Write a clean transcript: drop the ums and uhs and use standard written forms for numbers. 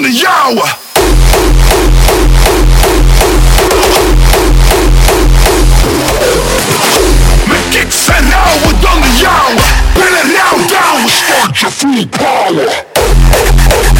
under jou. Mijn kicks zijn nauwer dan de jouwe. Ben er nou down, start je full power.